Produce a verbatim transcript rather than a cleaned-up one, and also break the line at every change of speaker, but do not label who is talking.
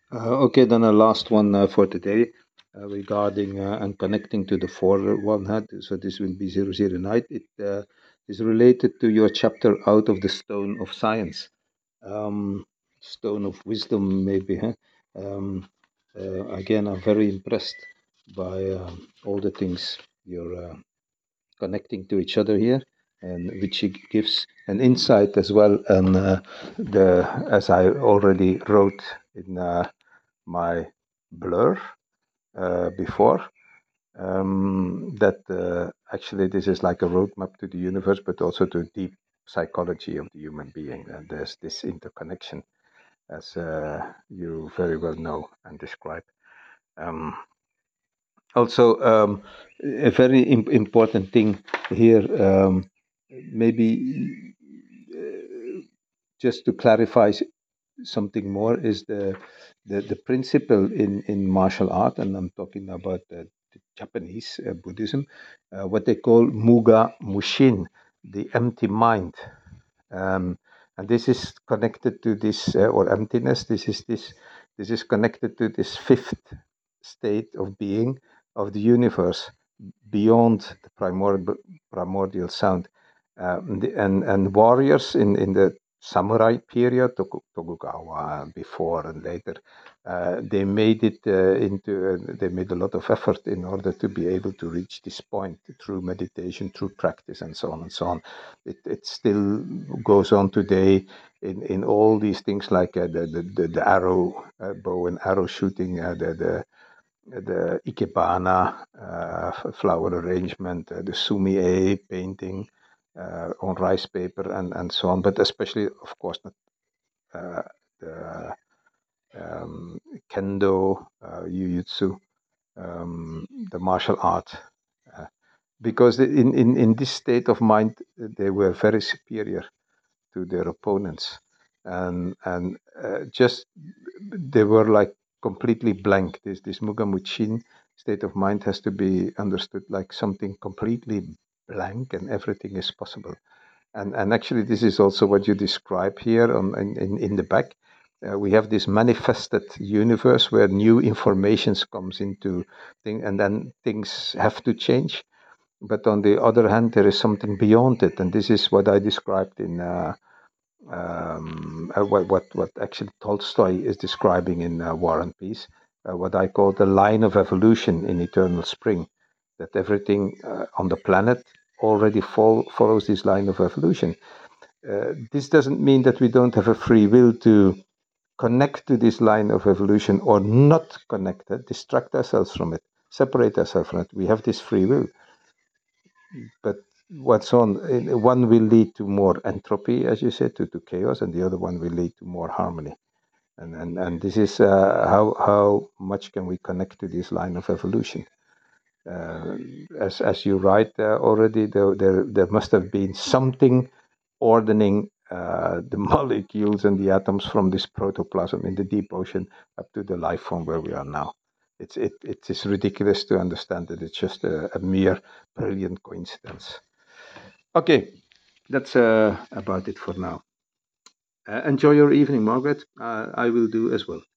Uh, okay, then a last one uh, for today uh, regarding uh, and connecting to the former one. Had so this will be zero zero night. It uh, is related to your chapter out of the stone of science, um, stone of wisdom, maybe. Huh? Um, uh, again, I'm very impressed by um all the things you're uh, connecting to each other here, and which gives an insight as well. And uh, the as I already wrote in. Uh, my blur uh, before. Um, that uh, actually this is like a roadmap to the universe, but also to deep psychology of the human being. And there's this interconnection, as uh, you very well know and describe. Um, Also, um, a very im- important thing here, um, maybe uh, just to clarify something more, is the the, the principle in, in martial art, and I'm talking about the, the Japanese uh, Buddhism, uh, what they call Muga Mushin, the empty mind. Um, and this is connected to this, uh, or emptiness. This is this. This is connected to this fifth state of being of the universe beyond the primordial primordial sound. Um, the, and and warriors in in the samurai period, Toku- Tokugawa before and later, uh, they made it uh, into. Uh, they made a lot of effort in order to be able to reach this point through meditation, through practice, and so on and so on. It it still goes on today in in all these things like uh, the, the the the arrow uh, bow and arrow shooting, uh, the the the ikebana uh, flower arrangement, uh, the sumi-e painting uh, on rice paper, and and so on. But especially, of course, not uh, the um, kendo, uh, jujutsu, um, the martial art. Uh, because in, in, in this state of mind, they were very superior to their opponents, and and uh, just they were like completely blank. This this Mugamuchin state of mind has to be understood like something completely blank, and everything is possible. And and actually, this is also what you describe here on in in, in the back. Uh, we have this manifested universe where new informations comes into thing, and then things have to change. But on the other hand, there is something beyond it, and this is what I described in uh, um, uh, what, what what actually Tolstoy is describing in uh, War and Peace, uh, what I call the line of evolution in Eternal Spring, that everything uh, on the planet already fol- follows this line of evolution. Uh, this doesn't mean that we don't have a free will to connect to this line of evolution or not connect it, distract ourselves from it, separate ourselves from it. We have this free will, but what's on one will lead to more entropy, as you said, to, to chaos, and the other one will lead to more harmony. And and, and this is uh, how how much can we connect to this line of evolution. Uh, as as you write uh, already, there, there there must have been something ordering uh, the molecules and the atoms from this protoplasm in the deep ocean up to the life form where we are now. It's it it is ridiculous to understand that it's just a, a mere brilliant coincidence. Okay, that's uh, about it for now. Uh, enjoy your evening, Margaret. Uh, I will do as well.